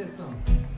this song.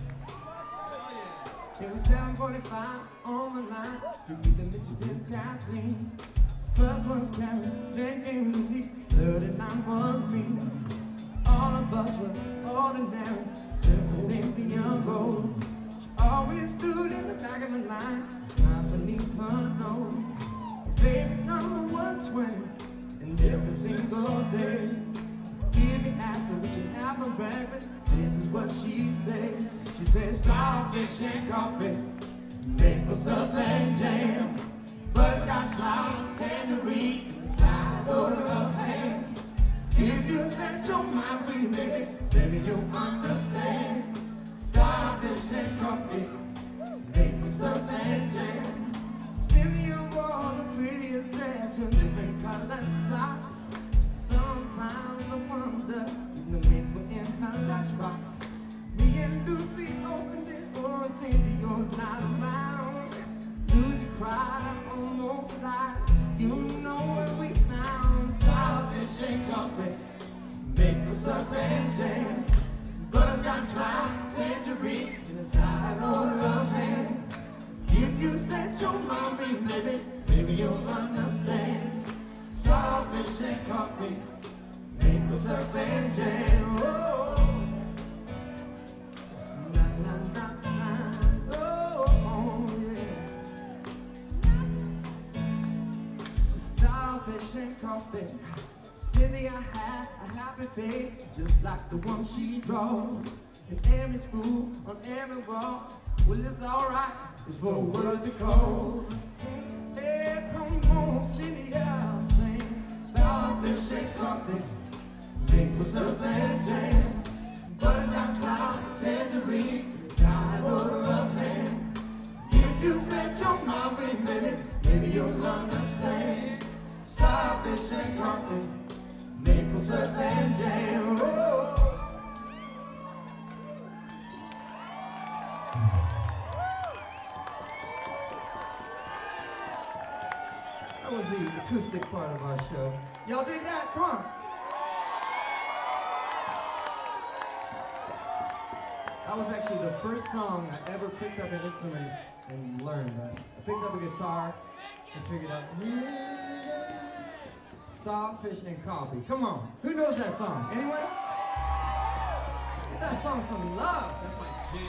It was 7:45 on the line. You beat the Michigan Kathleen. First one's Karen, then came Lucy. 39 was me. All of us were ordinary, simple Cynthia Rose. She always stood in the back of the line, smiled beneath her nose. Her favorite number was 20, and every single day, if you asked her what she had for breakfast, this is what she said. She said, starfish and coffee, maple syrup and jam, butterscotch clouds, tangerine, and the side order of ham. If you set your mind free, baby, baby, you'll understand. Starfish and coffee, maple syrup and jam. Cynthia wore the prettiest dress with different colored socks. Sometimes I wonder if the mix were in her lunchbox. Me and Lucy opened it, oh, Cynthia was not around. Lucy cried, almost died. You know what we found? Starfish and coffee, maple syrup and jam, butterscotch clouds, tangerine, in a side order of ham. If you set your mind free, baby, baby, you'll understand. Starfish and coffee, maple syrup and jam. Oh, na na na na. Oh, yeah. Starfish and coffee. Cynthia had a happy face, just like the one she draws. In every school, on every wall. Well, it's alright, it's for a worthy cause. Hey, come on, Cynthia, sing. Starfish and coffee, maple syrup and jam, butterscotch clouds, tangerine, side order of ham. If you set your mind free, baby, maybe you'll understand. Starfish and coffee, maple syrup and jam. Oh. That was the acoustic part of our show. Y'all dig that? Come on. That was actually the first song I ever picked up an instrument and learned. I picked up a guitar and figured out, Starfish and Coffee. Come on. Who knows that song? Anyone? Give that song some love. That's my jam.